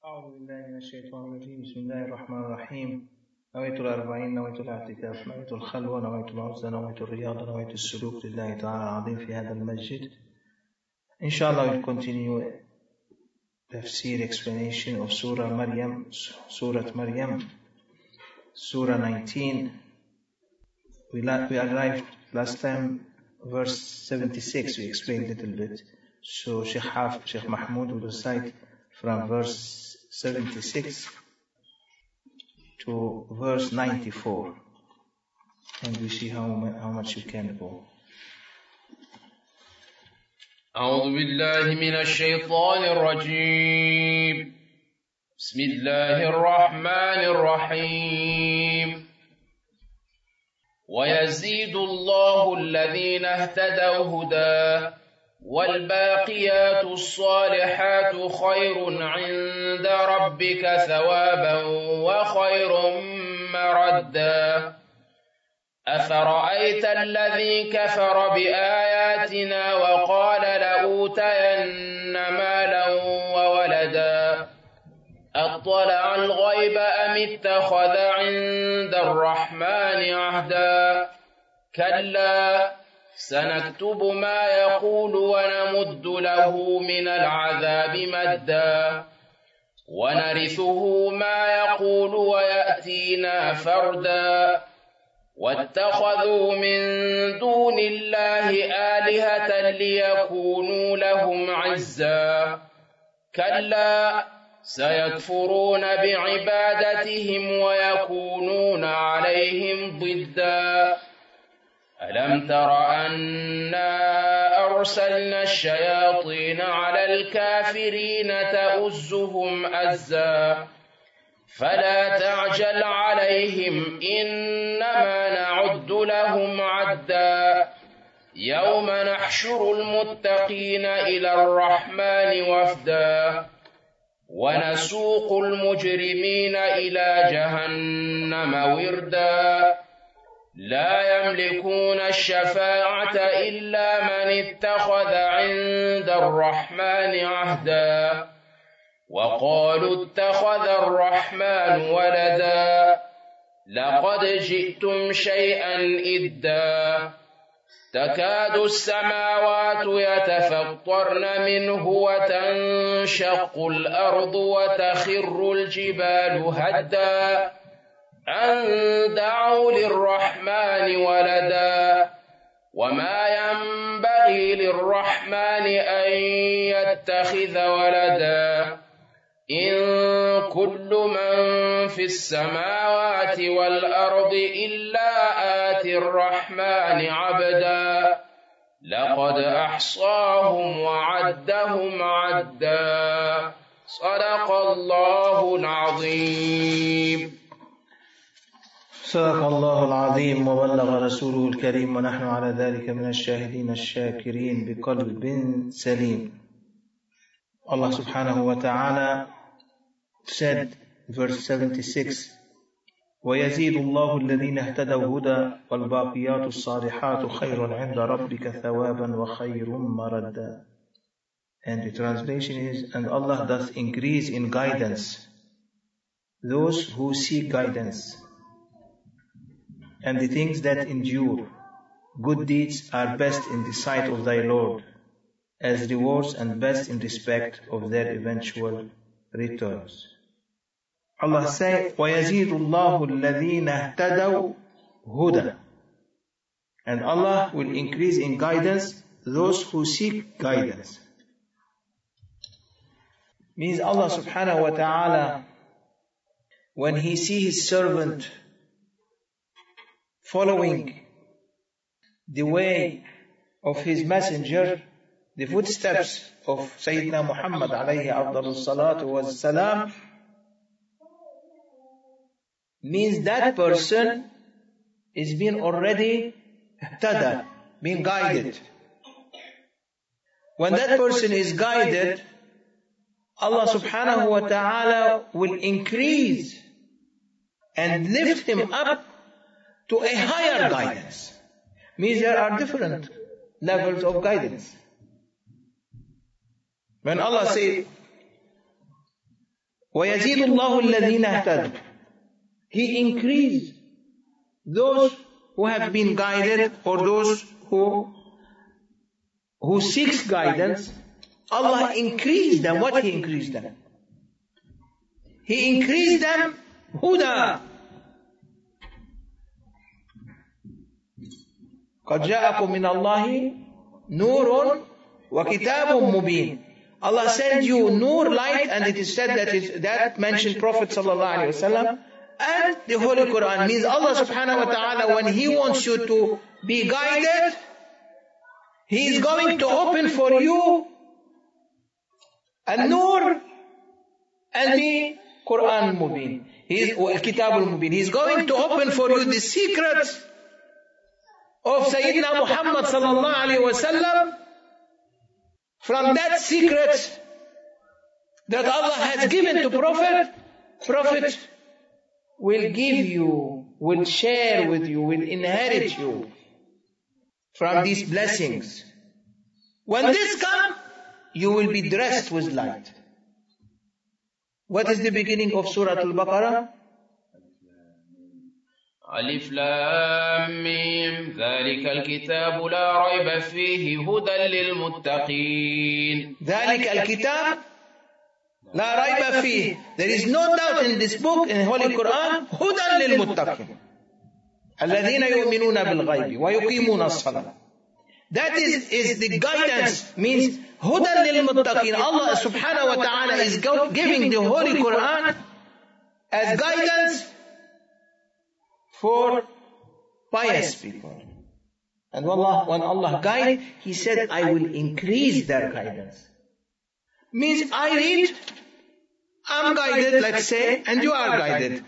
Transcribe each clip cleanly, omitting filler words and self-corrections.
أعوذ بالله من الشيطان الرجيم. بسم الله الرحمن الرحيم. نويت الأربعين، نويت الاعتكاف، نويت الخلوة، نويت العزلة، نويت الرياضة، نويت السلوك لله تعالى العظيم في هذا المسجد. Inshallah we'll continue tafsir explanation of Surah Maryam, Surah 19. We arrived last time verse 76. We explained a little bit. So Sheikh Mahmoud will recite from verse 76 to verse 94, and we see how much you can go. أعوذ بالله من الشيطان الرجيم. بسم الله الرحمن الرحيم. ويزيد الله الذين اهتدوا هدى والباقيات الصالحات خير عند ربك ثوابا وخير مردا. أفرأيت الذي كفر بآياتنا وقال لأوتين مالا وولدا أطلع الغيب أم اتخذ عند الرحمن عهدا. كلا سنكتب ما يقول ونمد له من العذاب مدا ونرثه ما يقول ويأتينا فردا. واتخذوا من دون الله آلهة ليكونوا لهم عزا. كلا سيكفرون بعبادتهم ويكونون عليهم ضدا. ألم تر أنا أرسلنا الشياطين على الكافرين تؤزهم أزا. فلا تعجل عليهم إنما نعد لهم عدا. يوم نحشر المتقين إلى الرحمن وفدا ونسوق المجرمين إلى جهنم وردا. لا يملكون الشفاعة إلا من اتخذ عند الرحمن عهدا. وقالوا اتخذ الرحمن ولدا لقد جئتم شيئا إدا. تكاد السماوات يتفطرن منه وتنشق الأرض وتخر الجبال هدا أن دعوا للرحمن ولدا. وما ينبغي للرحمن أن يتخذ ولدا. إن كل من في السماوات والأرض إلا آتي الرحمن عبدا. لقد أحصاهم وعدهم عدا. صدق الله العظيم. صدق الله العظيم وبلغ رسوله الكريم ونحن على ذلك من الشاهدين الشاكرين بقلب سليم. Allah subhanahu wa ta'ala said, verse 76, وَيَزِيدُ اللَّهُ الَّذِينَ اهْتَدَوْا هُدًى وَالْبَاقِيَاتُ الصَّالِحَاتُ خَيْرٌ عِنْدَ رَبِّكَ ثَوَابًا وَخَيْرٌ مَرَدًّا. And the translation is, and Allah doth increase in guidance those who seek guidance, and the things that endure. Good deeds are best in the sight of thy Lord, as rewards, and best in respect of their eventual returns. Allah says, وَيَزِيدُ اللَّهُ الَّذِينَ اهْتَدَوْا هُدًى. And Allah will increase in guidance those who seek guidance. Means Allah subhanahu wa ta'ala, when He sees His servant following the way of His messenger, the footsteps of Sayyidina Muhammad alayhi afdalus salatu was salam, means that person is being already ihtada, being guided. When that person is guided, Allah subhanahu wa ta'ala will increase and lift him up to a higher guidance. Means there are different levels of guidance. When Allah says, وَيَزِيدُ اللَّهُ الَّذِينَ اهْتَدُوا. He increased those who have been guided, or those who seeks guidance. Allah increased them. What He increased them? He increased them huda. قَدْ جَاءَكُم مِّنَ اللَّهِ نُورٌ وَكِتَابٌ مُبِينٌ. Allah sends you nur, light, and it is said that mentioned Prophet sallallahu alaihi wasallam, and the Holy Quran. Means Allah subhanahu wa ta'ala, when He wants you to be guided, He is going to open for you an-nur and the Quran Mubin. Kitab al-Mubin. He is going to open for you the secrets of Sayyidina Muhammad sallallahu alaihi wasallam. From that secret that Allah has given to Prophet will give you, will share with you, will inherit you from these blessings. When this comes, you will be dressed with light. What is the beginning of Surah Al-Baqarah? ألف لام ميم ذلك الكتاب لا ريب فيه هدى للمتقين. ذلك الكتاب لا ريب فيه. There is no doubt in this book, in the Holy Quran, هدى للمتقين الذين يؤمنون بالغيب ويقيمون الصلاة. That is the guidance, means هدى للمتقين. Allah subhanahu wa ta'ala is giving the Holy Quran as guidance for pious people. And when Allah guide, He said, I will increase their guidance. Means I read, I'm guided, let's say, and you are guided.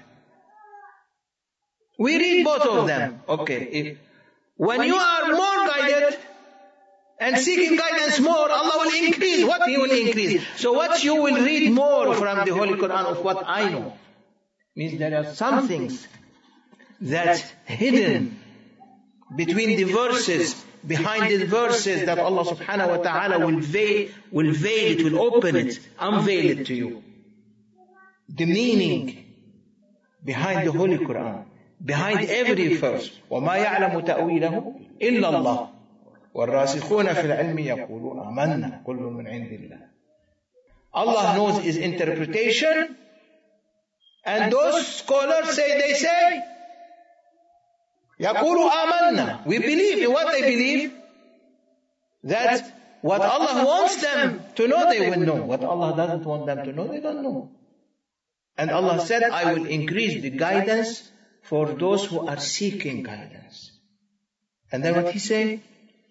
We read both of them. Okay. When you are more guided and seeking guidance more, Allah will increase. What He will increase? So what you will read more from the Holy Quran of what I know. Means there are some things that's hidden between the verses, behind the verses, that Allah subhanahu wa ta'ala will veil it, will open it, unveil it to you. The meaning behind the Holy Quran, behind every verse. وَمَا يَعْلَمُ تَأْوِيلَهُ إِلَّا اللَّهُ وَالرَّاسِخُونَ فِي الْعِلْمِ يَقُولُونَ آمَنَّا كُلٌّ مِّنْ عِندِ اللَّهِ. Allah knows His interpretation, and those scholars they say, يَقُولُ آمَنَّا. We believe in what they believe. That what Allah wants them to know, they will know. What Allah doesn't want them to know, they don't know. And Allah said, I will increase the guidance for those who are seeking guidance. And then what He say?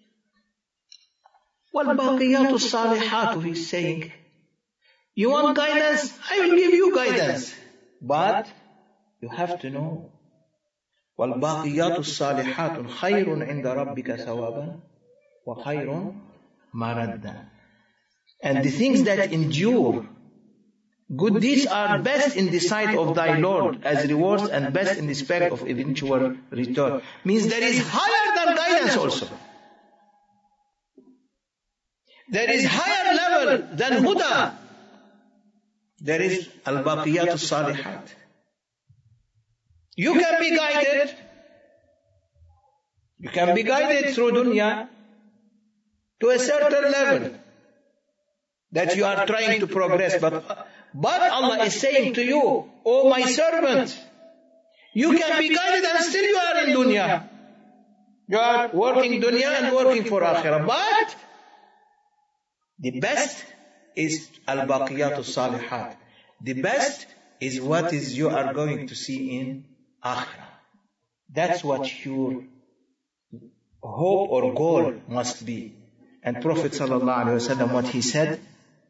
وَالْبَاقِيَاتُ الصَّالِحَاتُ. He's saying, you want guidance? I will give you guidance. But you have to know, وَالْبَاقِيَاتُ الصَّالِحَاتُ خَيْرٌ عِنْدَ رَبِّكَ ثَوَابًا وَخَيْرٌ مَرَدًّا. And the things that endure, good deeds are best in the sight of thy Lord as rewards, and best in respect of eventual return. Means there is higher than guidance also. There is higher level than huda. There is al-baqiyat al-salihat. You can be guided. You can be guided through dunya to a certain level that you are trying to progress. But Allah is saying to you, oh my servant, you can be guided and still you are in dunya. You are working dunya and working for akhirah. But the best is al-baqiyat al-salihat. The best is what is you are going to see in akhirah. That's what your hope or goal must be. And Prophet sallallahu alaihi wasallam, what he said,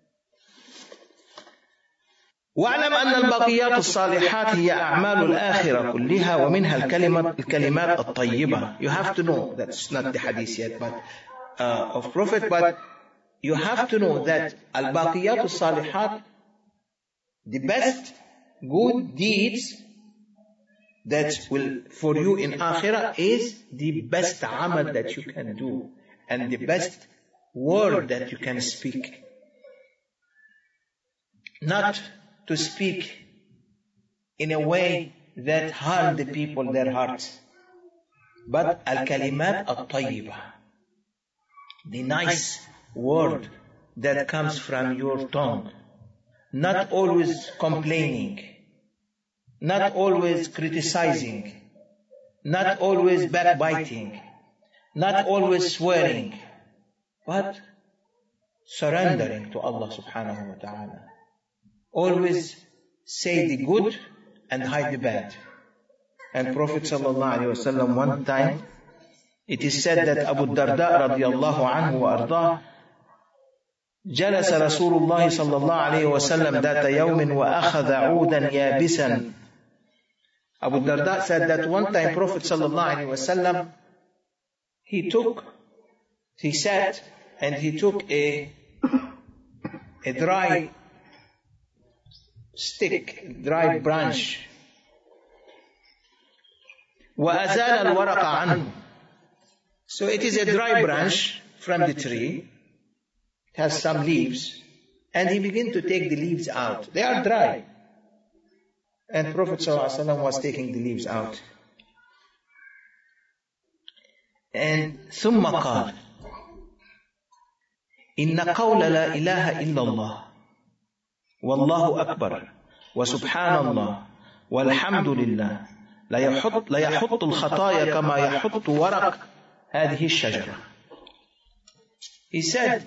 وَاعْلَمْ أَنَّ الْبَقِيَّاتُ الصَّالِحَاتِ هِيَ أَعْمَالُ الْآخِرَةِ كُلِّهَا وَمِنْهَا الْكَلِمَاتُ الطَّيِّبَةِ. You have to know, that's not the hadith yet, but of Prophet, but you have to know that al-baqiyat al-salihat, the best good deeds that will for you in akhirah, is the best amal that you can do and the best word that you can speak. Not to speak in a way that harm the people, their hearts. But al-kalimat al-tayyiba, the nice word that comes from your tongue, not always complaining, not always criticizing, not always backbiting, not always swearing, but surrendering to Allah subhanahu wa ta'ala. Always say the good and hide the bad. And Prophet sallallahu alayhi wa sallam, one time, it is said that Abu Darda radiyallahu anhu wa ardah, جلس رسول الله صلى الله عليه وسلم ذات يوم وأخذ عودا يابسا. Abu Darda said that one time Prophet صلى الله عليه وسلم, he sat and he took a dry stick, dry branch, وأزال الورق عنه. So it is a dry branch from the tree, it has some leaves, and he began to take the leaves out. They are dry. And Prophet ﷺ was taking the leaves out. And ثم قال إن قول لا إله إلا الله والله أكبر وسبحان الله والحمد لله لا يحط الخطايا كما يحط ورق هذه الشجرة. He said,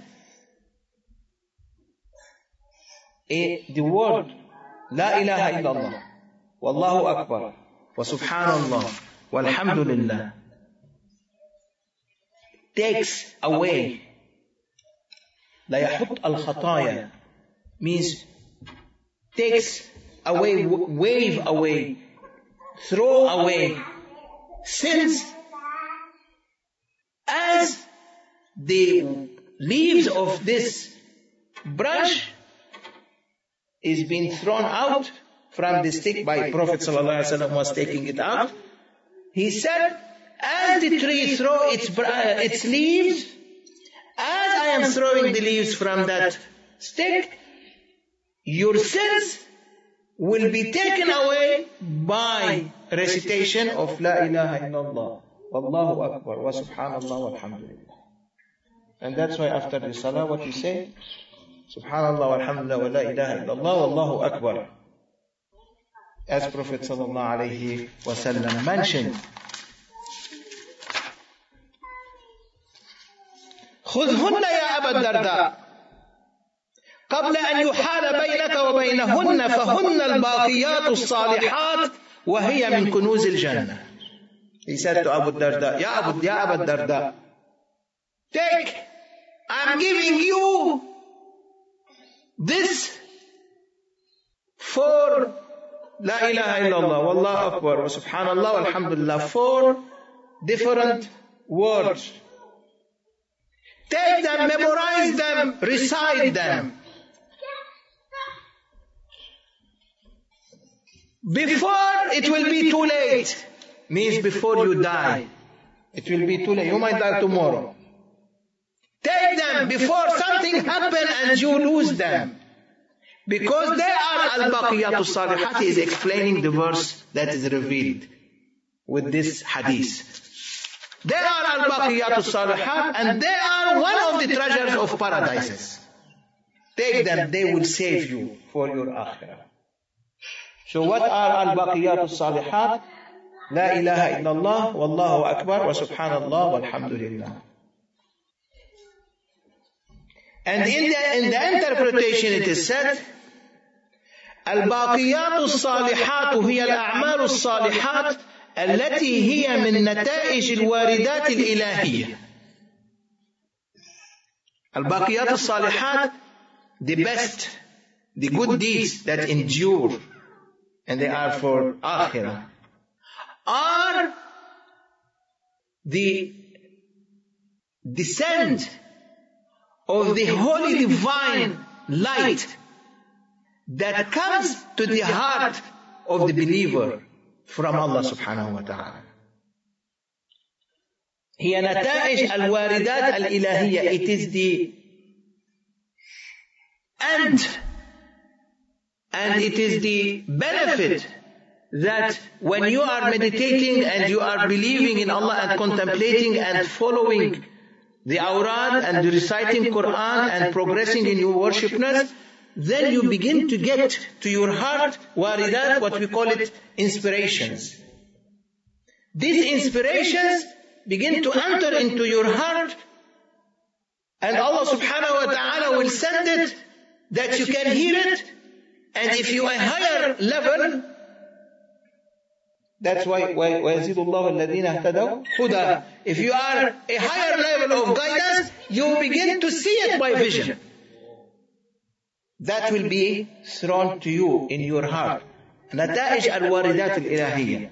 the word لا إله إلا الله والله أكبر وسبحان الله والحمد لله takes away. لا يحط الخطايا means takes away, wave away, throw away sins as the leaves of this branch is being thrown out from the stick by Prophet ﷺ was taking it out. He said, as the tree throws its leaves, as I am throwing the leaves from that stick, your sins will be taken away by recitation of La ilaha illallah, Wallahu Akbar, wa subhanallah, walhamdulillah. And that's why after the salah, what we say? Subhanallah, walhamdulillah, wa la ilaha illallah, Wallahu Akbar. As Prophet sallallahu alayhi wa sallam mentioned. خذهن يا أبا الدرداء قبل أن يحال بينك وبينهن فهن الباقيات الصالحات وهي من كنوز الجنة. He said to Abu Darda, Ya Abu Darda, take, I'm giving you this for La ilaha illallah, Wallahu Akbar, wa subhanallah, walhamdulillah, 4 different words. Take them, memorize them, recite them. Before it will be too late, means before you die. It will be too late. You might die tomorrow. Take them before something happens and you lose them. Because they are al-baqiyatu salihat. He is explaining the verse that is revealed with this hadith. They are al-baqiyatu salihat and they are one of the treasures of paradises. Take them, they will save you for your akhirah. So what are al-baqiyatu salihat? La ilaha illallah, wallahu akbar, wa subhanallah, walhamdulillah. And in the interpretation it is said, الباقيات الصالحات هي الأعمال الصالحات التي هي من نتائج الواردات الإلهية. الباقيات الصالحات, the best, the good deeds that endure, and they are for akhirah, are the descent of the holy divine light that comes to the heart of the believer from Allah subhanahu wa ta'ala. هي نتائج الواردات الإلهية. It is the end And it is the benefit that when you are meditating and you are believing in Allah and contemplating and following the awrad and reciting Quran and progressing in your worshipness, then you begin to get to your heart waridat, what we call it, inspirations. These inspirations begin to enter into your heart, and Allah subhanahu wa ta'ala will send it that you can hear it. And if you are a higher level, that's why وَيَزِيدُ اللَّهُ الَّذِينَ اهْتَدَوْا هُدًى. If you are a higher level of guidance, you begin to see it by vision. That will be thrown to you in your heart. نتائج الواردات الإلهية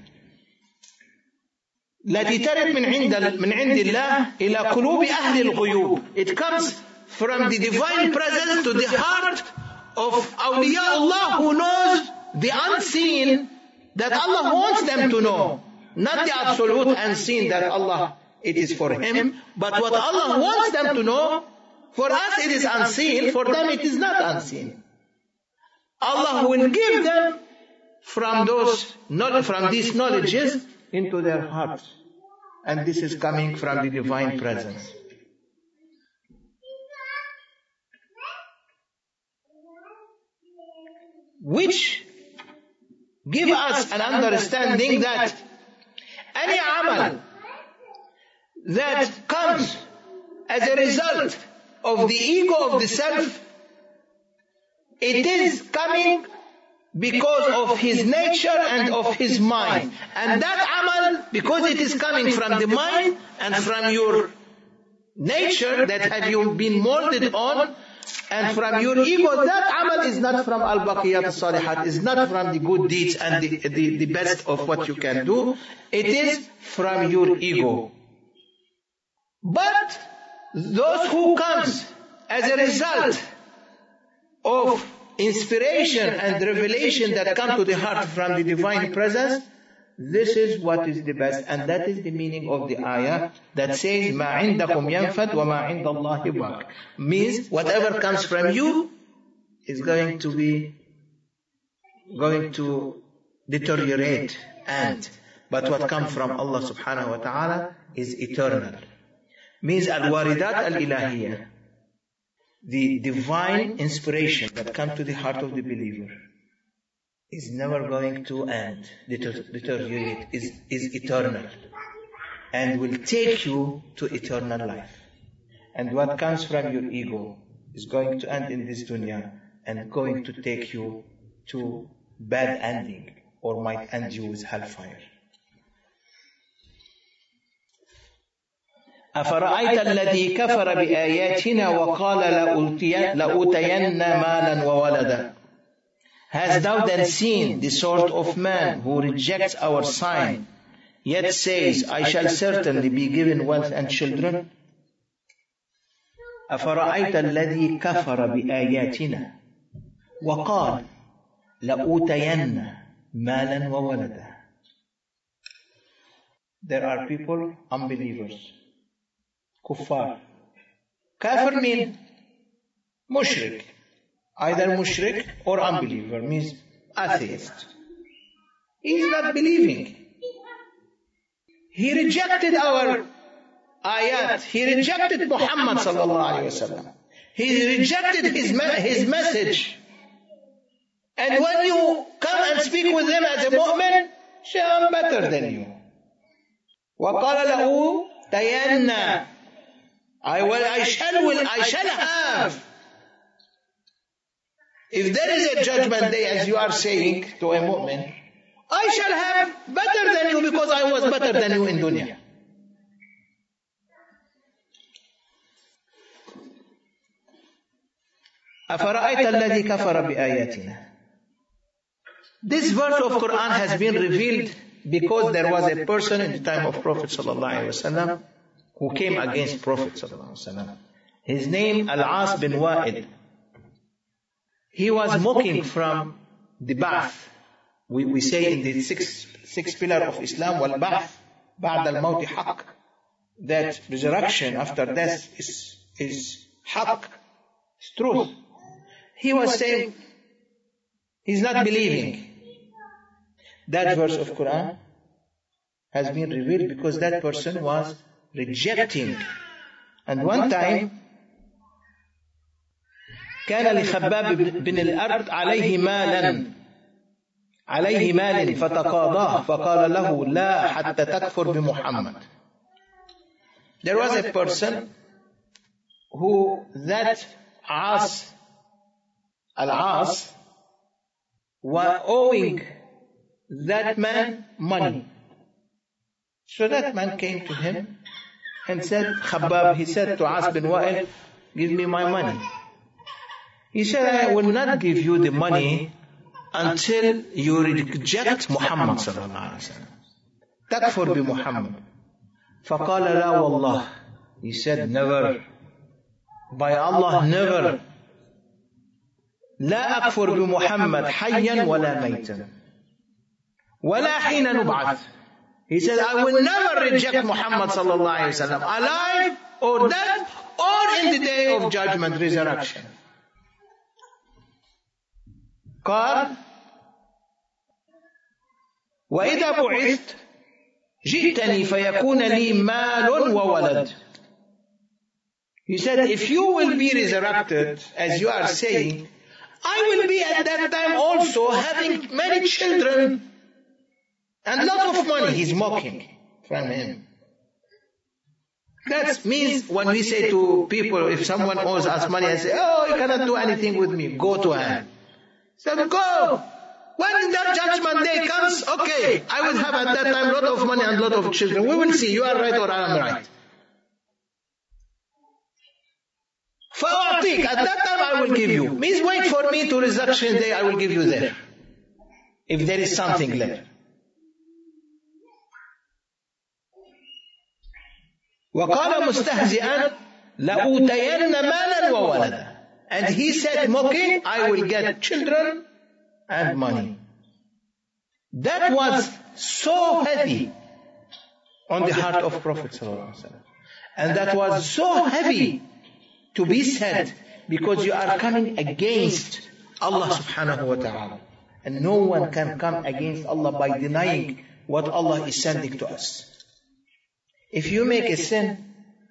التي ترد من عند الله إلى قلوب أهل الغيوب. It comes from the divine presence to the heart of awliya Allah who knows the unseen that Allah wants them to know. Not the absolute unseen that Allah, it is for Him, but what Allah wants them to know. For us it is unseen, for them it is not unseen. Allah will give them from these knowledges into their hearts. And this is coming from the divine presence. Which give us an understanding that any amal that comes as a result of the ego of the self, it is coming because of his nature and of his mind. And that amal, because it is coming from the mind and from your nature that have you been molded on, and from your ego, that amal is not from al-baqiyat al-salihat, is not from the good deeds and the best of what you can do. It is from your ego. But those who comes as a result of inspiration and revelation that come to the heart from the divine presence, this is what is the best. And that is the meaning of the ayah that says, مَا عِنْدَكُمْ يَنْفَدْ وَمَا عِنْدَ اللَّهِ بَاقٍ. Means whatever comes from you is going to deteriorate. But what comes from Allah subhanahu wa ta'ala is eternal. Means al-waridat al-ilahiyah, the divine inspiration that comes to the heart of the believer, is never going to end, deteriorate, is eternal, and will take you to eternal life. And what comes from your ego is going to end in this dunya and going to take you to bad ending, or might end you with hellfire. أفرأيت الذي كفر بآياتنا وقال لأوتين مالا وولدا. Hast thou then seen the sort of man who rejects our sign, yet says, I shall certainly be given wealth and children? أفرأيت الذي كفر بآياتنا وقال لأوتين مالا وولدا. There are people, unbelievers, kuffar. Kafir means mushrik. Either mushrik or unbeliever, means atheist. He is not believing. He rejected our ayat. He rejected Muhammad sallallahu alayhi wa sallam. He rejected his message. And when you come and speak with him as a mu'min, say, I'm better than you. وَقَالَ لَهُ تَيَنَّا. I shall have. If there is a judgment day, as you are saying to a mu'min, I shall have better than you because I was better than you in dunya. أَفَرَأَيْتَ الَّذِي كَفَرَ بِآيَاتِنَا. This verse of Quran has been revealed because there was a person in the time of Prophet ﷺ who came against Prophet ﷺ. His name Al-As bin Wa'id. He was mocking from the Ba'ath. We say in the six pillar of Islam, wal-Ba'ath ba'd al-mawti haqq, that resurrection after death is haqq, is truth. He was saying, He's not believing. That verse of Quran has been revealed because that person was rejecting. And one time, كان لخباب بن الأرض عليه مال فتقاضاه فقال له لا حتى تكفر بمحمد. There was a person who that Al-As were owing that man money. So that man came to him and said, Khabbab, he said to As bin Wa'il, give me my money. He said, I will not give you the money until you reject Muhammad sallallahu alaihi wasallam. Takfur bi Muhammad. فقال لا والله. He said, never. By Allah, never. لا أكفر بمحمد حيا ولا ميتا ولا حين نبعث. He said, I will never reject Muhammad sallallahu alayhi wa sallam, alive or dead or in the day of judgment, resurrection. قال وإذا بعثت جئتني فيكون لي مال وولد. He said, if you will be resurrected, as you are saying, I will be at that time also having many children and lot of money. He's mocking from him. That means when we say to people, if someone owes us money, I say, oh, you cannot do anything with me, go to him. So go. When that judgment day comes, okay, I will have at that time a lot of money and a lot of children. We will see, you are right or I am right. فَأَعْطِيك, at that time I will give you. Means wait for me to resurrection day, I will give you there. If there is something left. وَقَالَ مُسْتَهْزِئًا لَأُوتَيَنَّ مَالًا وَوَلَدًا. And he said, mocking, I will get children and money. That was so heavy on the heart of Prophet ﷺ. And that was so heavy to be said because you are coming against Allah subhanahu wa ta'ala. And no one can come against Allah by denying what Allah is sending to us. If you make a sin,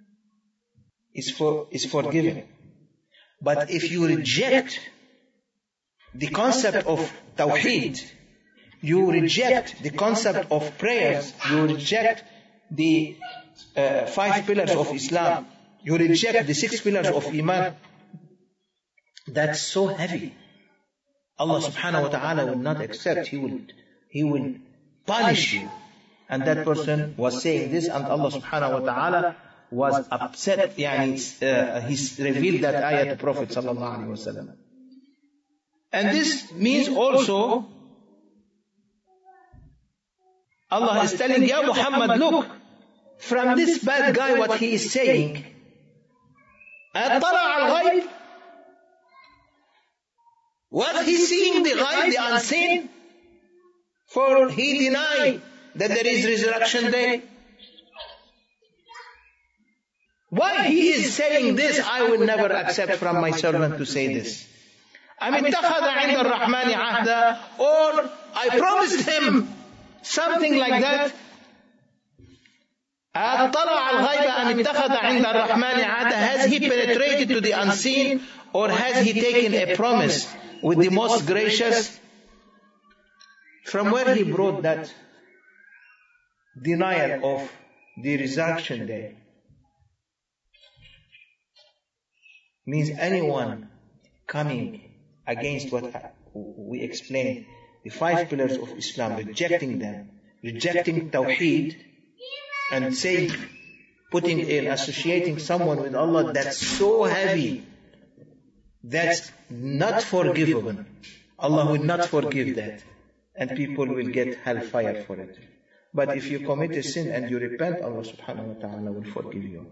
it's forgiven. But if you reject the concept of Tawheed, you reject the concept of prayers, you reject the 5 pillars of Islam, you reject the 6 pillars of Iman, that's so heavy. Allah subhanahu wa ta'ala will not accept, He will punish you. And that person was saying this, and Allah subhanahu wa ta'ala was upset. He revealed that ayah to Prophet sallallahu alaihi wasallam. And this means also, Allah is telling, Ya Muhammad, look, from this bad guy what he is saying, أَطَّلَعَ الْغَيْبِ, was he seeing the ghaib, the unseen? For he denied that there is resurrection day. Why he is saying this? I will never accept from my servant to say this. أَمِ اتَّخَذَ عِنْدَ الرَّحْمَنِ عَهْدًا, or I promised him something like that. أَطَّلَعَ الْغَيْبَ أَمِ اتَّخَذَ عِنْدَ الرَّحْمَنِ عَهْدًا, has he penetrated to the unseen, or has he taken a promise with the most gracious? From where he brought that denial of the resurrection day? Means anyone coming against what we explained, the 5 pillars of Islam, rejecting them, rejecting Tawheed, and saying, putting in, associating someone with Allah, that's so heavy, that's not forgivable. Allah will not forgive that, and people will get hellfire for it. But if you commit a sin and you repent, Allah subhanahu wa ta'ala will forgive you.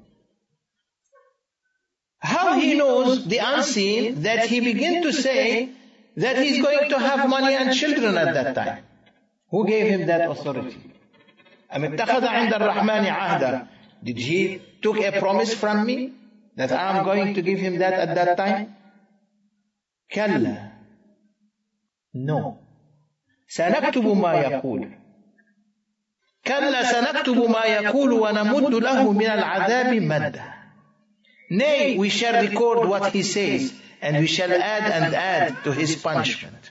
How he knows the unseen, that he began to say that he's going to have money and children at that time? Who gave him that authority? أَمِ اتَّخَذَ عِنْدَ الرَّحْمَنِ عَهْدًا, did he took a promise from me that I'm going to give him that at that time? كَلَّا No. سنكتب ما يقول. كلا سنكتب ما يقول ونمد له من العذاب مدا. Nay, we shall record what he says, and we shall add to his punishment.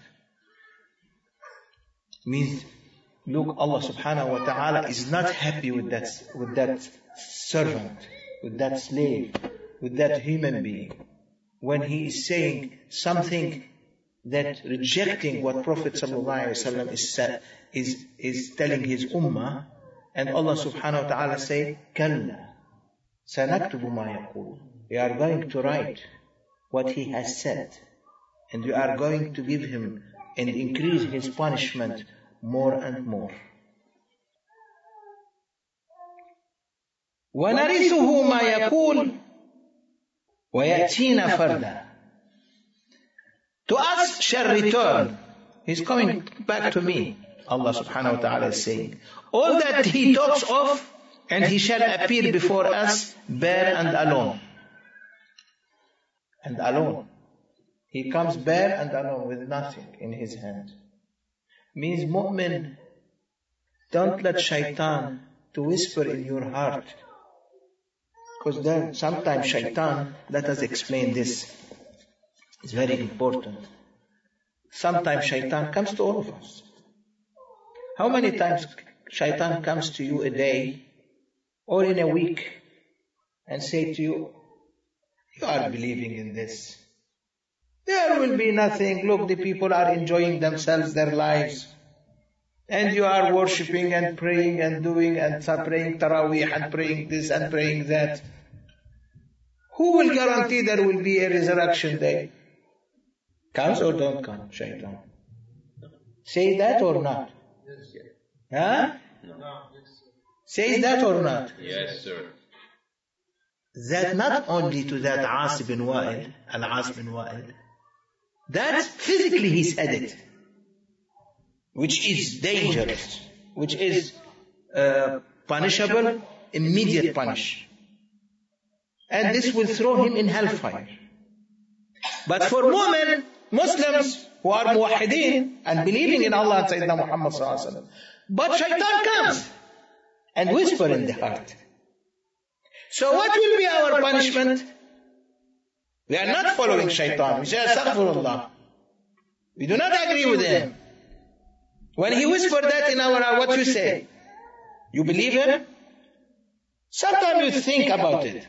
Means, look, Allah subhanahu wa ta'ala is not happy with that servant, with that slave, with that human being. When he is saying something that rejecting what Prophet sallallahu alaihi wasallam is telling his ummah, and Allah subhanahu wa ta'ala say, Kalla, sanaktubu ma yaqul. We are going to write what he has said, and we are going to give him and increase his punishment more and more. وَنَرِثُهُ مَا يَقُولُ وَيَأْتِينَا فَرْدًا. To us shall return. He's coming back to me. Allah subhanahu wa ta'ala is saying, all that he talks of, and he shall appear before us bare and alone. And alone. He comes bare and alone with nothing in his hand. Means mu'min, don't let shaitan to whisper in your heart. Because then sometimes shaitan, let us explain this. It's very important. Sometimes shaitan comes to all of us. How many times shaitan comes to you a day or in a week and say to you, you are believing in this. There will be nothing. Look, the people are enjoying themselves, their lives. And you are worshipping and praying and doing and praying Taraweeh and praying this and praying that. Who will guarantee there will be a resurrection day? Comes or don't come, shaitan? Say that or not? Huh? Says that or not? Yes, sir. That not only to that As bin Wa'il, Al-As bin Wa'il, that physically he said it, which is dangerous, which is punishable, immediate punish. And this will throw him in hellfire. But for Muslims who are muwahideen and believing in Allah and Sayyidina Muhammad sallallahu alaihi wasallam, but shaitan comes and whisper in the heart. So what will be our punishment? We are not following shaitan. We say, astaghfirullah. We do not agree with him. When he whispered that in our, what you say? You believe him? Sometimes you think about it.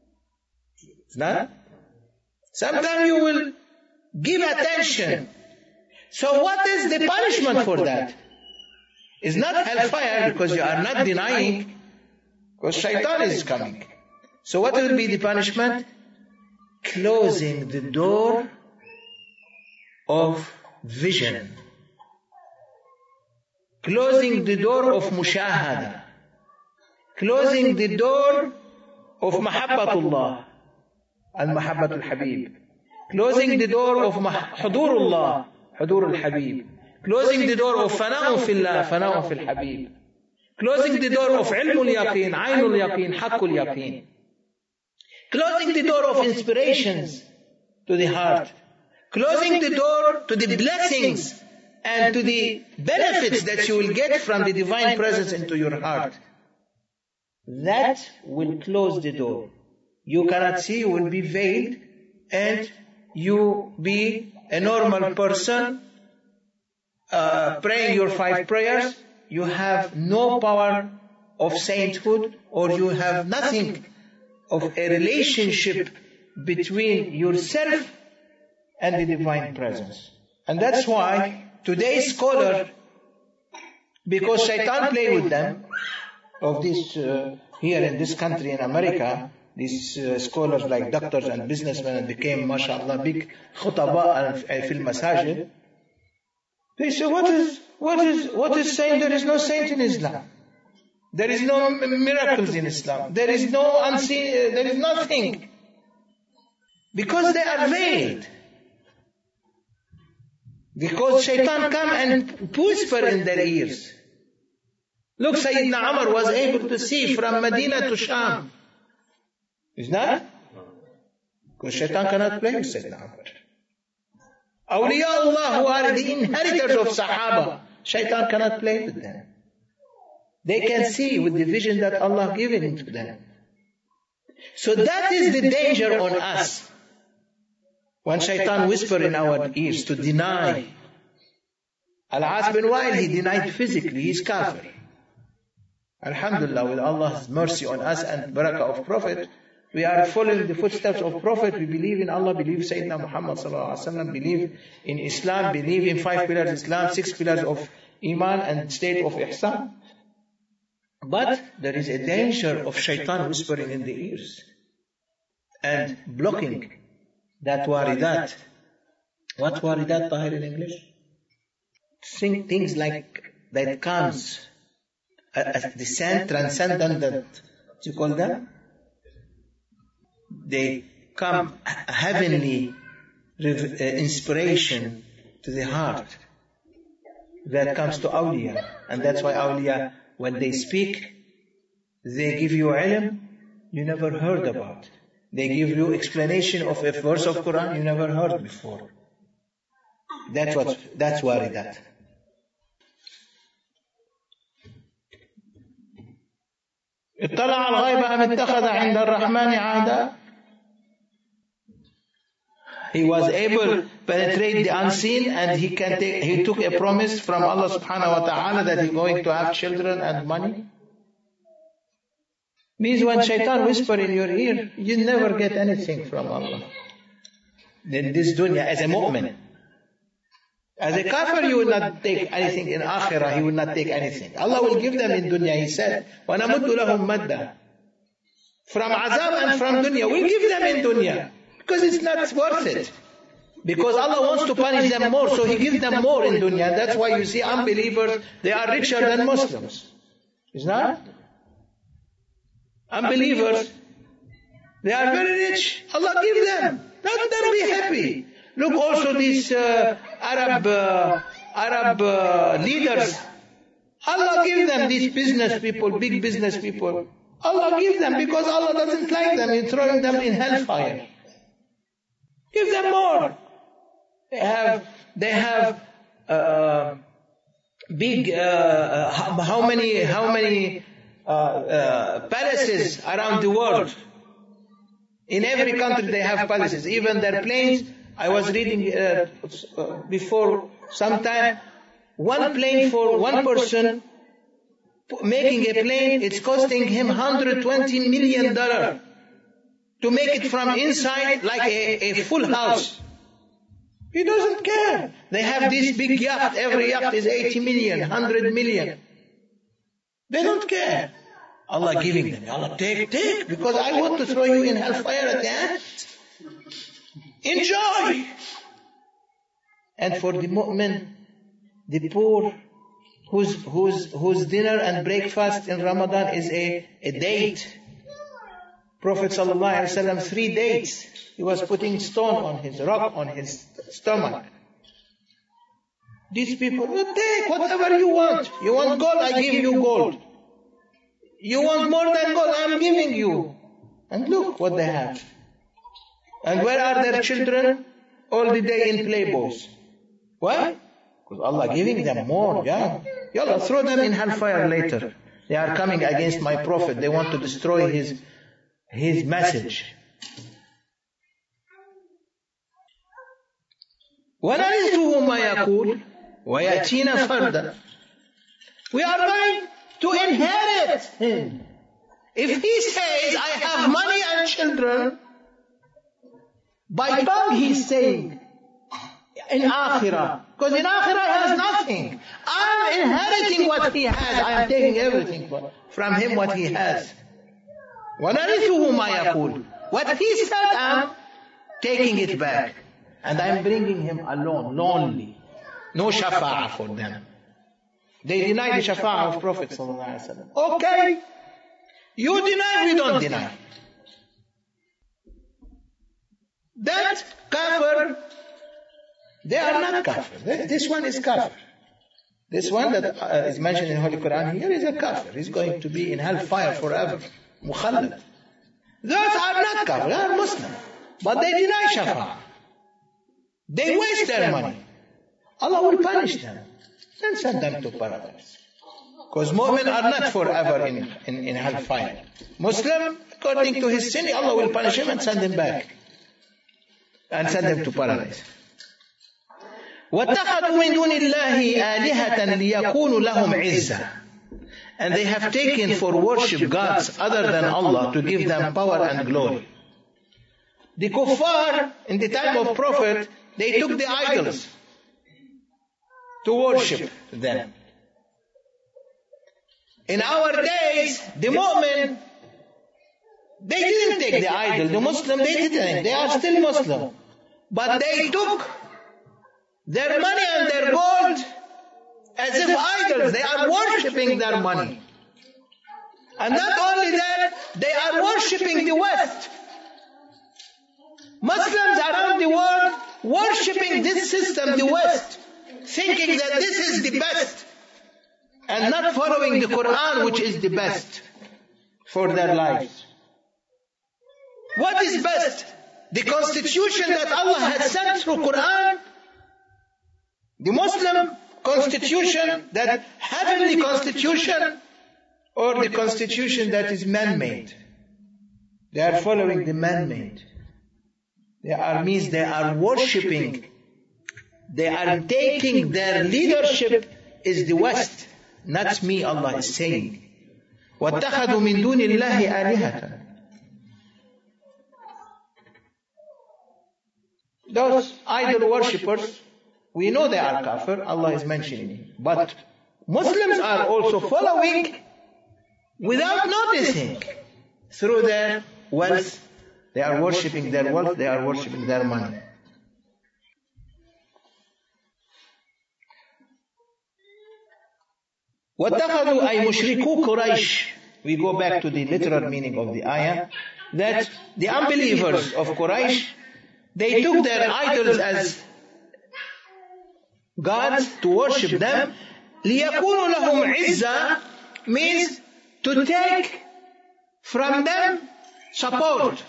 No? Sometimes you will give attention. So what is the punishment for that? It's not hellfire because you are not denying, because shaitan is coming. So what will be the punishment? Closing the door of vision. Closing the door of mushahada. Closing the door of mahabbatullah and mahabbatul habib. Closing the door of hudurullah, hudur al-habib. Closing the door of fana'un fillah, fana'un fil habib. Closing the door of ilmul yaqeen, aynul yaqeen, haqqul yaqeen. Closing the door of inspirations to the heart. Closing the door to the blessings and to the benefits that you will get from the divine presence into your heart. That will close the door. You cannot see, you will be veiled, and you be a normal person praying your 5 prayers. You have no power of sainthood, or you have nothing of a relationship between yourself and the divine presence. And that's why today's scholar, because shaitan play with them, of this here in this country in America, these scholars like doctors and businessmen and became, mashallah, big khutaba fil masajid. They say, what is saying there is no saint in Islam? There is no miracles in Islam. There is no unseen, there is nothing. Because they are veiled. Because shaitan come and whisper in their ears. Look, Sayyidina Umar was able to see from Medina to Sham. Is that? Because shaitan cannot play with Sayyidina Umar. Awliyaullah who are the inheritors of Sahaba, Shaitan cannot play with them. They can see with the vision that Allah given to them. So that is the danger on us. When Shaitan whisper in our ears to deny. Al-As bin Wa'il, he denied physically, he's kafir. Alhamdulillah, with Allah's mercy on us and barakah of Prophet, we are following the footsteps of Prophet. We believe in Allah, believe Sayyidina Muhammad sallallahu alaihi wasallam, believe in Islam, believe in 5 pillars of Islam, 6 pillars of Iman and state of Ihsan. But there is a danger of Shaitan whispering in the ears and blocking that waridat. What waridat, Tahir, in English? Things like that comes as descent, transcendent, that, what do you call that? They come heavenly inspiration to the heart that comes to awliya. And that's why awliya, when they speak, they give you ilm you never heard about. They give you explanation of a verse of Quran you never heard before. That's waridat. اطلع الغيب أم اتخذ عند الرحمن عهدا. He was able to penetrate the unseen, and he took a promise from Allah subhanahu wa ta'ala that he's going to have children and money. Means when Shaitan whisper in your ear, you never get anything from Allah. In this dunya, as a mu'min. As a kafir, you will not take anything. In akhirah, he will not take anything. Allah will give them in dunya, he said, وَنَمُدُّ لَهُمْ مَدَّةً. From azab and from dunya, we'll give them in dunya. Because it's not worth it. Because Allah wants to punish them more, so He gives them more in dunya. That's why you see unbelievers, they are richer than Muslims. Is that? Unbelievers, they are very rich. Allah give them. Let them be happy. Look also these Arab leaders. Allah give them these business people, big business people. Allah give them because Allah doesn't like them. He's throwing them in hellfire. Give them more. They have big. How many palaces around the world? In every country they have palaces. Even their planes. I was reading before some time. One plane for one person. Making a plane, it's costing him $120 million to make it from inside like a full house. He doesn't care. They have this big yacht. Every yacht is 80 million, 100 million. They don't care. Allah giving them. Allah take, because I want to throw you in hellfire at the end. Enjoy. And for the mu'min, the poor, whose dinner and breakfast in Ramadan is a date. Prophet ﷺ 3 dates. He was putting stone on his rock on his stomach. These people will take whatever you want. You want gold, I give you gold. You want more than gold, I'm giving you. And look what they have. And where are their children? All the day in playboys. Why? Because Allah giving them more. Yalla, throw them in hellfire later. They are coming against my Prophet. They want to destroy his message. وَنَرِثُهُ مَا يَقُولُ وَيَأْتِينَا فَرْدًا. We are going to inherit him. If he says, I have money and children, by tongue he's saying, in akhirah. Because in akhirah he has nothing. I'm inheriting what he has. I am taking everything from him what he has. وَنَرِثُهُ مَا يَقُولُ. What he said, I'm taking it back. And I'm bringing him alone, lonely. No shafa'ah for them. They deny the shafa'ah of Prophet ﷺ. Okay. You deny, we don't deny. That kafir, they are not kafir. This one is kafir. This one that is mentioned in Holy Quran here is a kafir. He's going to be in hellfire forever. Mukhallad. Those are not kafir, they are Muslim. But they deny shafa'ah. they waste their money. Allah will punish them and send them to paradise. Because mu'min are not forever in hellfire. Muslim, according to his sin, Allah will punish him and send him back. And send him to paradise. وَاتَّخَذُوا مِن دُونِ اللَّهِ آلِهَةً لِيَكُونُوا لَهُمْ عِزًّا. And they have taken for worship gods other than Allah to give them power and glory. The kuffar, in the time of Prophet, they took the idols to worship them. In our days, the mu'min, they didn't take the idol. The Muslim, they didn't. They are still Muslim. But they took their money and their gold as if idols. They are worshipping their money. And not only that, they are worshipping the West. Muslims around the world worshipping this system, the West, thinking that this is the best, and not following the Quran, which is the best for their lives. What is best? The constitution that Allah has sent through Quran, the Muslim constitution, that heavenly constitution, or the constitution that is man-made? They are following the man-made. They are worshipping. They are taking their leadership is the West. Not me, Allah is saying. وَاتَّخَذُوا مِن دُونِ اللَّهِ آلِهَةً. Those idol worshippers, we know they are kafir, Allah is mentioning. But Muslims are also following without noticing. Through their wealth, they are worshipping their wealth, they are worshipping their money. وَاتَّخَذُوا أَيْ مُشْرِكُوا قُرَيْشٍ. We go back to the literal meaning of the ayah, that the unbelievers of Quraysh, they took their idols as gods to worship them. لِيَكُونُوا لَهُمْ عِزًّا means to take from them support.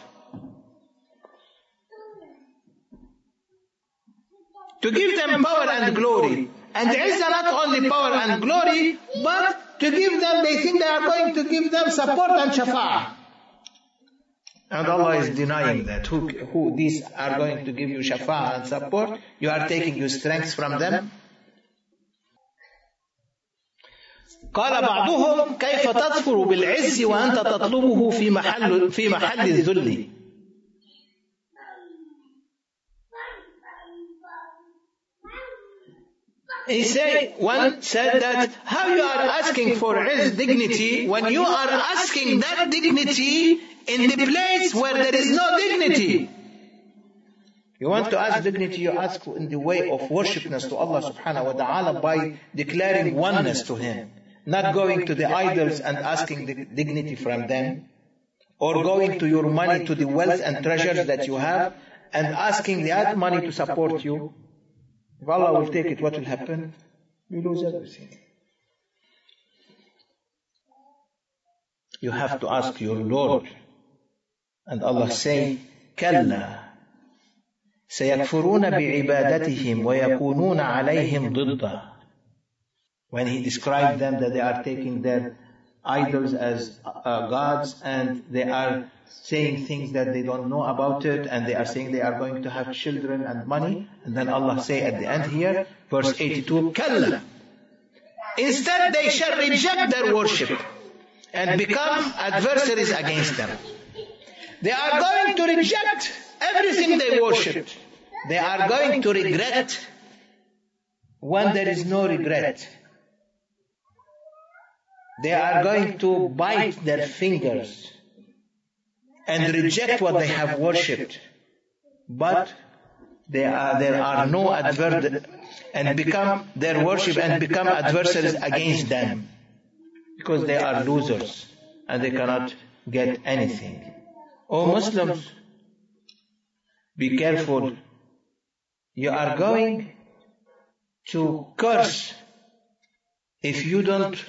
To give them power and glory. And Izzah not only power and glory, but to give them, they think they are going to give them support and shafa'ah. And Allah is denying that. Who these are going to give you shafa'ah and support? You are taking your strength from them. قال بعضهم كيف تظفر بالعز وأنت تطلبه في محل الذل. One said that how you are asking for izz, dignity, when you are asking that dignity in the place where there is no dignity. You want to ask dignity, you ask in the way of worshipness to Allah subhanahu wa ta'ala by declaring oneness to Him. Not going to the idols and asking the dignity from them, or going to your money, to the wealth and treasures that you have, and asking that money to support you. If Allah will take it, what will happen? We lose everything. You have to ask your Lord. And Allah say, كَلَّا سَيَكْفُرُونَ بِعِبَادَتِهِمْ وَيَكُونُونَ عَلَيْهِمْ ضِدًّا. When He described them that they are taking their idols as gods, and they are saying things that they don't know about it, and they are saying they are going to have children and money, and then Allah say at the end here, verse 82, كَلَّا. Instead they shall reject their worship and become adversaries against them. They are going to reject everything they worshipped. They are going to regret when there is no regret. They are going to bite their fingers and reject what they have worshipped. But there are no and become their worship and become adversaries against them, because they are losers and they cannot get anything. O Muslims, be careful. You are going to curse if you don't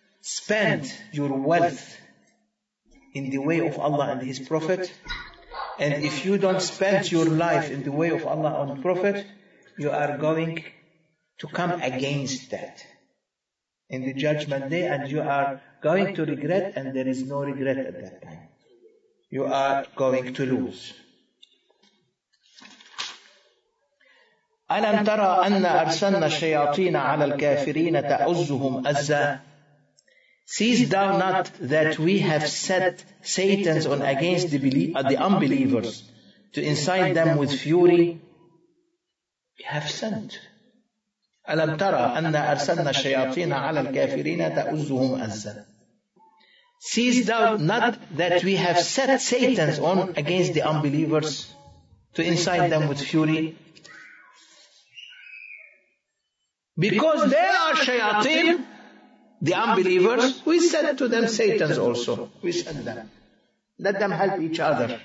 spend your wealth in the way of Allah and His Prophet, And if you don't spend your life in the way of Allah and Prophet, you are going to come against that in the judgment day, and you are going to regret, and there is no regret at that time. You are going to lose. أَلَمْ تَرَى أَنَّ أَرْسَلْنَا الشَّيَاطِينَ عَلَى الْكَافِرِينَ تَأُزُّهُمْ أَزًّا. Seest thou not that we have set Satans on against the unbelievers to incite them with fury? We have sent. أَلَمْ تَرَى أَنَّ أَرْسَلْنَا الشَّيَاطِينَ عَلَى الْكَافِرِينَ تَأُزُّهُمْ أَزًّا. Seest thou not that we have set Satans on against the unbelievers to incite them with fury? Because they are shayateen, the unbelievers, we said to them Satans also. We said them. Let them help each other.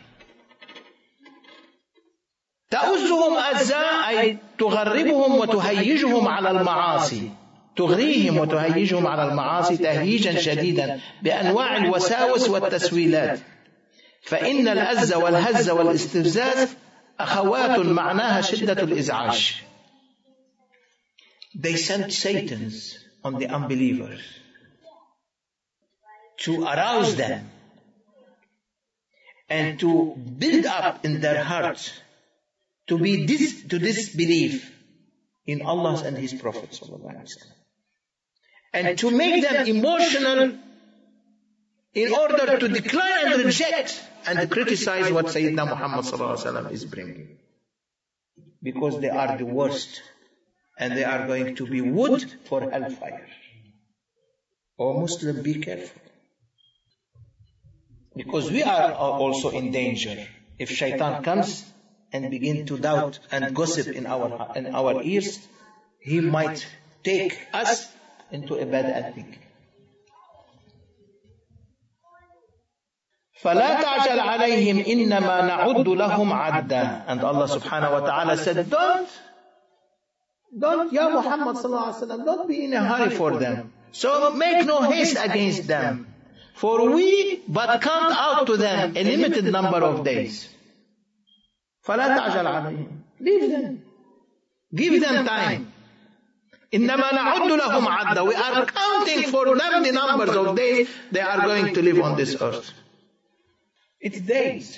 تأزهم أزا أي تغربهم وتهيجهم على المعاصي. تغريهم وتهيجهم على المعاصي تهييجا شديدا بأنواع الوساوس والتسويلات. فإن الأز والهز والاستفزاز أخوات معناها شدة الإزعاج. They sent Satans on the unbelievers to arouse them and to build up in their hearts to disbelieve in Allah and His Prophet and to make them emotional in order to decline and reject and criticize what Sayyidina Muhammad is bringing, because they are the worst and they are going to be wood for hellfire. O Muslim, be careful, because we are also in danger. If shaitan comes and begin to doubt and gossip in our ears, he might take us into a bad ending. فَلَا تَعْجَلْ عَلَيْهِمْ إِنَّمَا نَعُدُّ لَهُمْ عَدًّا. And Allah subhanahu wa ta'ala said, don't, Ya Muhammad sallallahu alaihi wasallam, don't be in a hurry for them. So make no haste against them. For we but count out to them a limited number of days. فَلَا تَعْجَلْ عَلَيْهِمْ. Leave them. Give them time. إِنَّمَا نَعُدُّ لَهُمْ عَدًّا. We are counting for them the numbers of days they are going to live on this earth. It's days.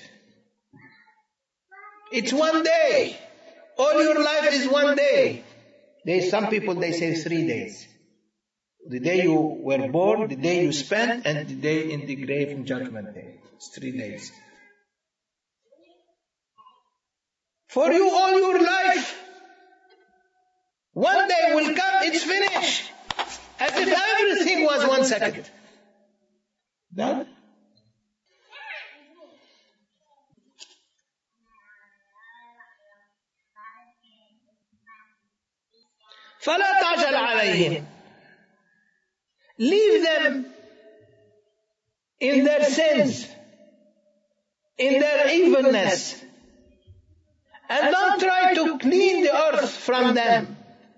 It's one day. All your life is one day. There's some people, they say 3 days. The day you were born, the day you spent, and the day in the grave in Judgment Day. It's 3 days. For you all your life, one day will come, it's finished. As if everything was 1 second. That? فَلَا تَعْجَلْ عَلَيْهِمْ. Leave them in their sins, in their evilness, and don't try to clean the earth from them.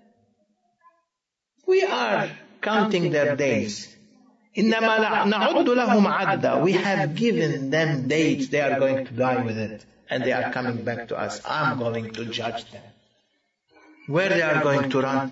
We are counting their days. إِنَّمَا نَعُدُّ لَهُمْ عَدًّا. We have given them dates. They are going to die with it, and they are coming back to us. I'm going to judge them. Where they are going to run?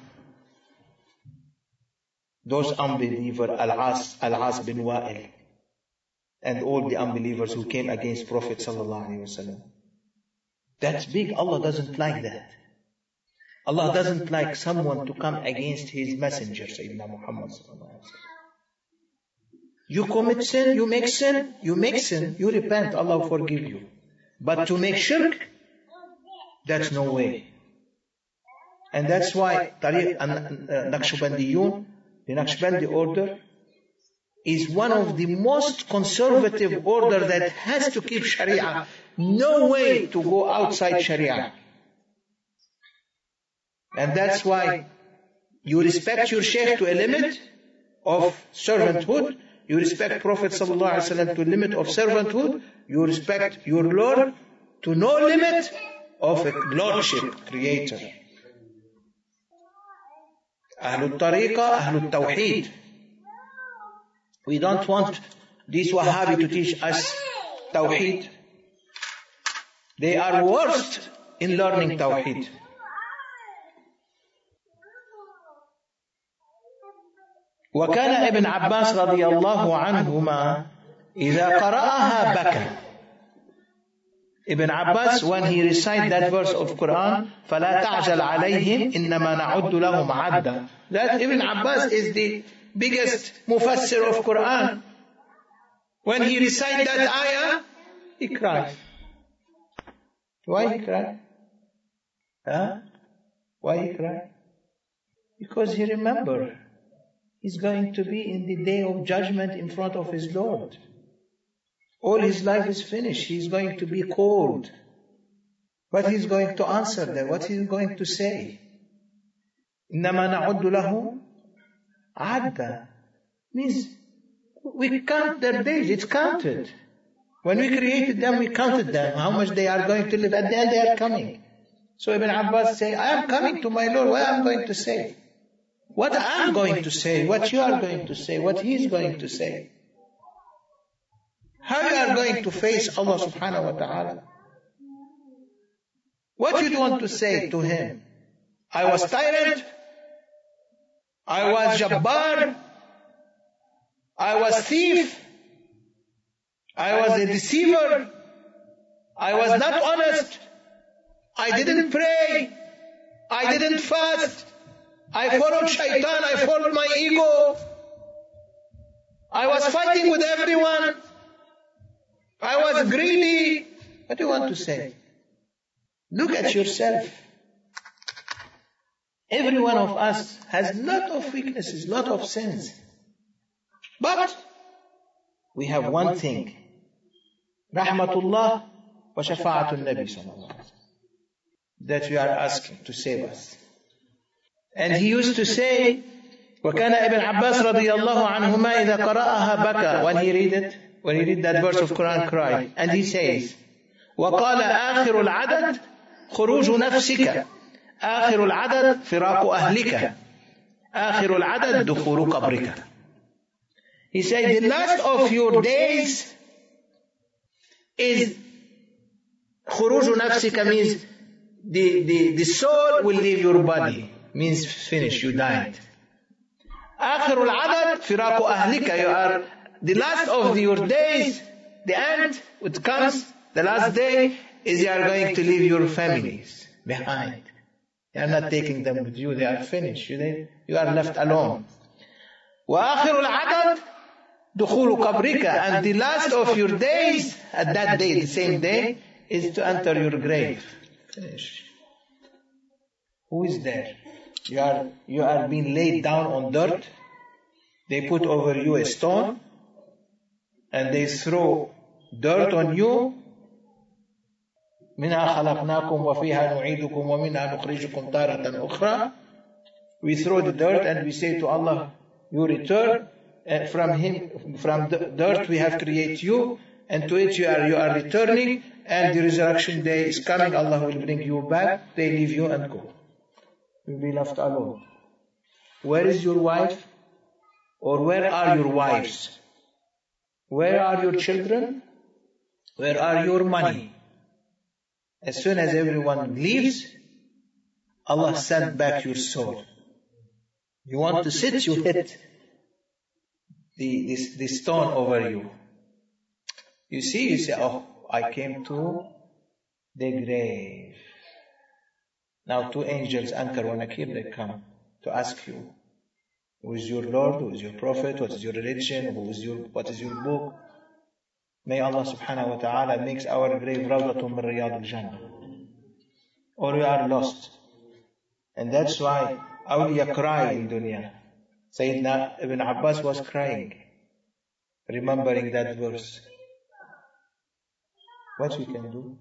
Those unbelievers, Al-As bin Wa'il, and all the unbelievers who came against Prophet sallallahu alaihi wasallam. That's big. Allah doesn't like that. Allah doesn't like someone to come against His messenger, Sayyidina Muhammad sallallahu alaihi wasallam. You commit sin, you make sin, you repent, Allah will forgive you. But to make shirk, that's no way. And that's why Naqshbandiyun, the Naqshbandi order, is one of the most conservative order that has to keep Sharia. No way to go outside Sharia. And that's why you respect your Shaykh to a limit of servanthood. You respect Prophet sallallahu alaihi wasallam to a limit of servanthood. You respect your Lord to no limit of a lordship, creator. Ahlul Tariqah, Ahlul Tawheed. We don't want these Wahhabi to teach us Tawheed. They are worst in learning Tawheed. وكان ابن عباس رضي الله عنهما إذا قرأها بكى. Ibn Abbas, when he recited that verse of Quran, فَلَا تَعْجَلْ عَلَيْهِمْ إِنَّمَا نَعُدُّ لَهُمْ عَدًّا. That Ibn Abbas is the biggest mufassir of Quran. When he recited that ayah, he cried. Why he cried? Why he cried? Because he remembered he's going to be in the day of judgment in front of his Lord. All his life is finished. He's going to be called. What he's going to answer there? What he's going to say? إِنَّمَا نَعُدُّ لَهُ عَدًّا. Means we count their days. It's counted. When we created them, we counted them. How much they are going to live. At the end, they are coming. So Ibn Abbas say, I am coming to my Lord. What am I going to say? What I am going to say? What you are going to say? What he is going to say? How you are going to face Allah subhanahu wa ta'ala? What you want to say to him? I was tyrant. I was jabbar. I was thief. I was a deceiver. I was not honest. I didn't pray. I didn't fast. I followed shaitan. I followed my ego. I was fighting with everyone. I was greedy. What do you want to say? Look at yourself. Every one of us has lot of weaknesses, lot of sins. But we have one thing. Rahmatullah wa shafa'atul Nabi sallallahu alaihi wasallam. That we are asking to save us. And he used to say, وَكَانَ ابن عباس رضي الله عنهما إذا قرأها بكى. When he read that verse of Quran, cried. And he says, وَقَالَ آخِرُ الْعَدَدِ خُرُوجُ نَفْسِكَ آخِرُ الْعَدَدِ فِرَاقُ أَهْلِكَ آخِرُ الْعَدَدِ دُخُولُ قَبْرِكَ. He said, the last of your days is خُرُوجُ نَفْسِكَ, means the soul will leave your body, means finish, you died. آخِرُ الْعَدَدِ فِرَاقُ أَهْلِكَ, you are the last of your days, the end, which comes, the last day, is you are going to leave your families behind. You are not taking them with you, they are finished. You are left alone. وَآخِرُ الْعَدَدِ دُخُولُ قَبْرِكَ, and the last of your days, at that day, the same day, is to enter your grave. Finish. Who is there? You are being laid down on dirt. They put over you a stone, and they throw dirt on you. مِنْهَا خَلَقْنَاكُمْ وَفِيهَا نُعِيدُكُمْ وَمِنْهَا نُخْرِجُكُمْ تَارَةً أُخْرَى. We throw the dirt and we say to Allah, you return, and from the dirt we have created you, and to it you are returning, and the resurrection day is coming, Allah will bring you back, they leave you and go. You will be left alone. Where is your wife? Or where are your wives? Where are your children? Where are your money? As soon as everyone leaves, Allah sends back your soul. You want to sit, you hit the stone over you. You say, oh, I came to the grave. Now 2 angels, Ankar wa Nakir, they come to ask you, who is your Lord, who is your Prophet, what is your religion, what is your book? May Allah subhanahu wa ta'ala makes our grave rawdatun min riyad al-jannah. Or we are lost. And that's why awliya cry in dunya. Sayyidina Ibn Abbas was crying, remembering that verse. What we can do?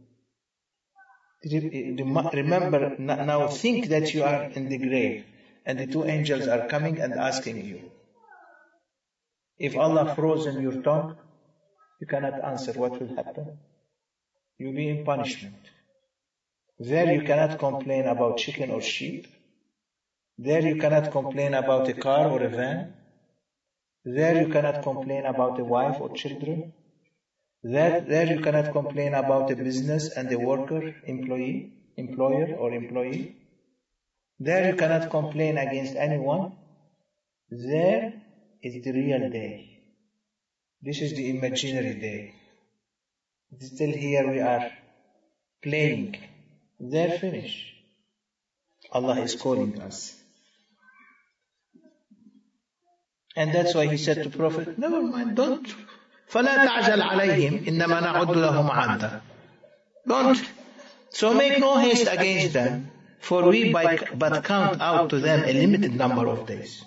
Remember, now think that you are in the grave, and the 2 angels are coming and asking you. If Allah frozen your tongue, you cannot answer. What will happen? You will be in punishment. There you cannot complain about chicken or sheep. There you cannot complain about a car or a van. There you cannot complain about a wife or children. There you cannot complain about a business and a worker, employer or employee. There you cannot complain against anyone. There is the real day. This is the imaginary day. Still here we are playing. There finished. Allah is calling us. And that's why he said to Prophet, never mind, don't. فَلَا تَعْجَلْ عَلَيْهِمْ إِنَّمَا نَعُدُّ لَهُمْ عَدًّا. Don't. So make no haste against them, for we but count out to them a limited number of days.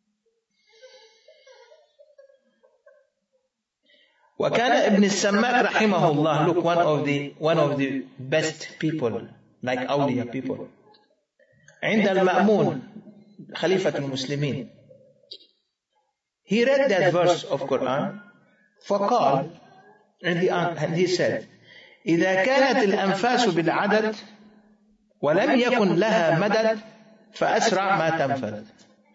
وَكَانَ ابن السماك رحمه الله, look, one of the best people, like awliya people. عند المأمون خليفة المسلمين. He read that verse of Quran, فقال, and he said, إذا كانت الأنفاس بالعدد ولم يكن لها مدد فأسرع ما تنفذ.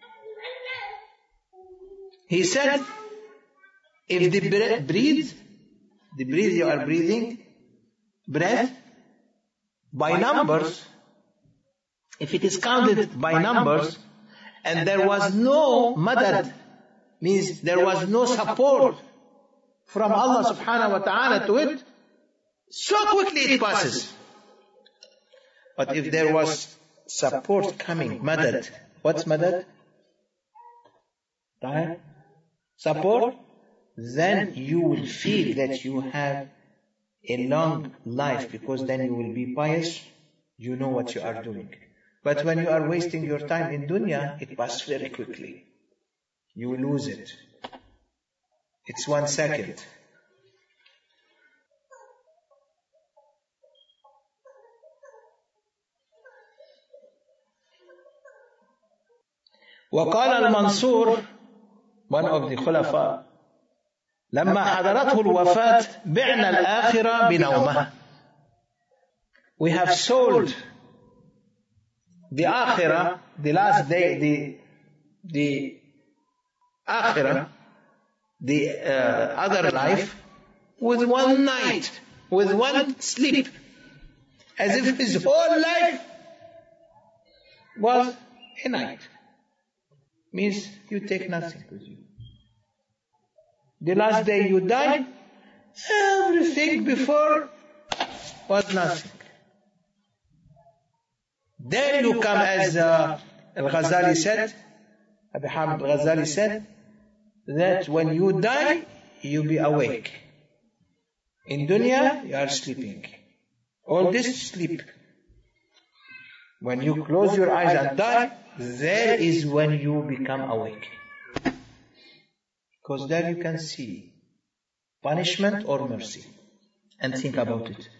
He said, if the breathe you are breathing, breath, by numbers, if it is counted by numbers, and there was no madad, means there was no support from Allah subhanahu wa ta'ala to it, so quickly it passes. But if there was support coming, madad, what's madad? Support, then you will feel that you have a long life, because then you will be pious, you know what you are doing. But when you are wasting your time in dunya, it passes very quickly. You will lose it. It's 1 second. وقال المنصور, one of the khulafa, لما حضرته الوفاة بعنا الآخرة بنومه. We have sold the akhirah, the last day, the akhirah, the other life, with one night, with one sleep, as if his whole life was a night. Means you take nothing with you. The last day you die, everything before was nothing. Then you come, as Al-Ghazali said, Abi Hamid Al-Ghazali said, that when you die, you be awake. In dunya, you are sleeping. All this sleep. When you close your eyes and die, there is when you become awake. Because there you can see punishment or mercy. And think about it.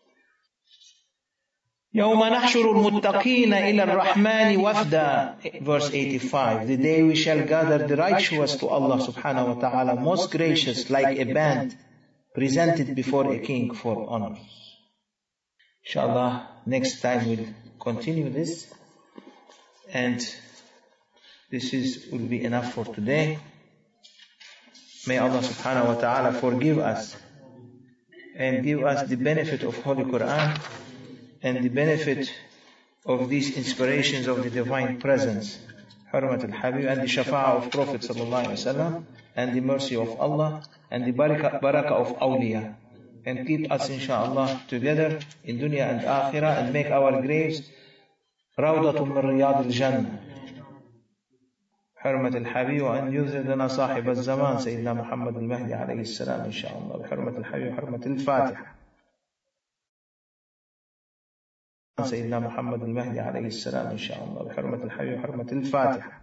يوم نحشر المتقين إلى الرحمن وفدا, verse 85. The day we shall gather the righteous to Allah subhanahu wa ta'ala, most gracious, like a band presented before a king for honor. Inshallah, next time we'll continue this. And this will be enough for today. May Allah subhanahu wa ta'ala forgive us and give us the benefit of Holy Quran and the benefit of these inspirations of the divine presence, Hurmat al-Habib, and the shafa'ah of Prophet sallallahu alaihi wasallam, and the mercy of Allah, and the barakah of awliya, and keep us inshaAllah together in dunya and akhirah, and make our graves rawdatun min riyad al-jannah. حرمة الحبيب وأن يظهر لنا صاحب الزمان سيدنا محمد المهدي عليه السلام إن شاء الله بحرمة الحبيب وحرمة الفاتحة. سيدنا محمد المهدي عليه السلام إن شاء الله بحرمة الحبيب وحرمة الفاتحة.